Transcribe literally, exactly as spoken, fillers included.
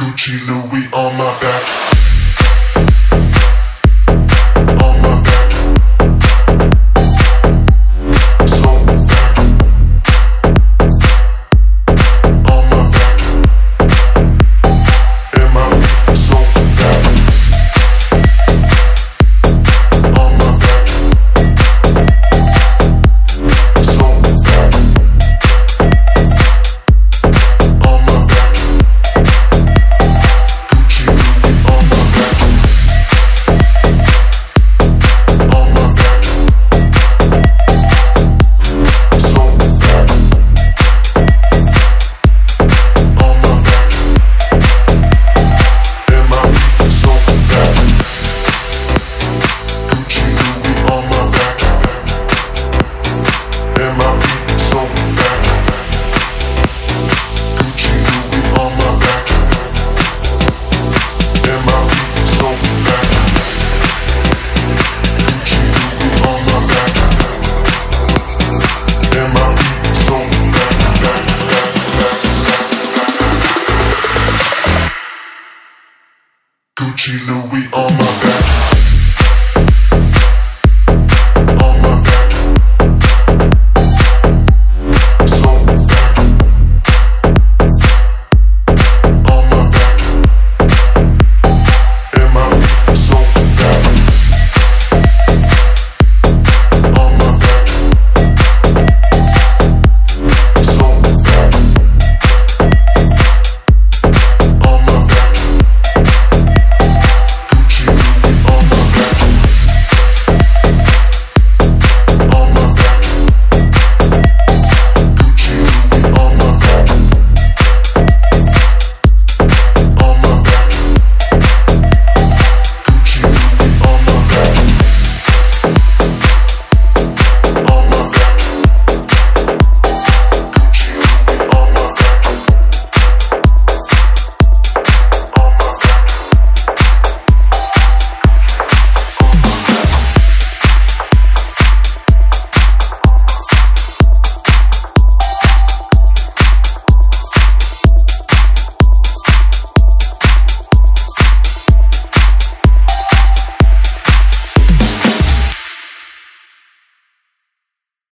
Gucci Louis on my back. On my back. So back. On my back. Am I so back? On my back. So back. On my back. Gucci Louis on my back. On my back. So back. On my back. Am I so back? Gucci Louis on my back. Am I so back? Gucci Louis on my back. Am I so back? Gucci Louis on my back. Am I so back, back, back, back, back, back? Gucci Louis on my back.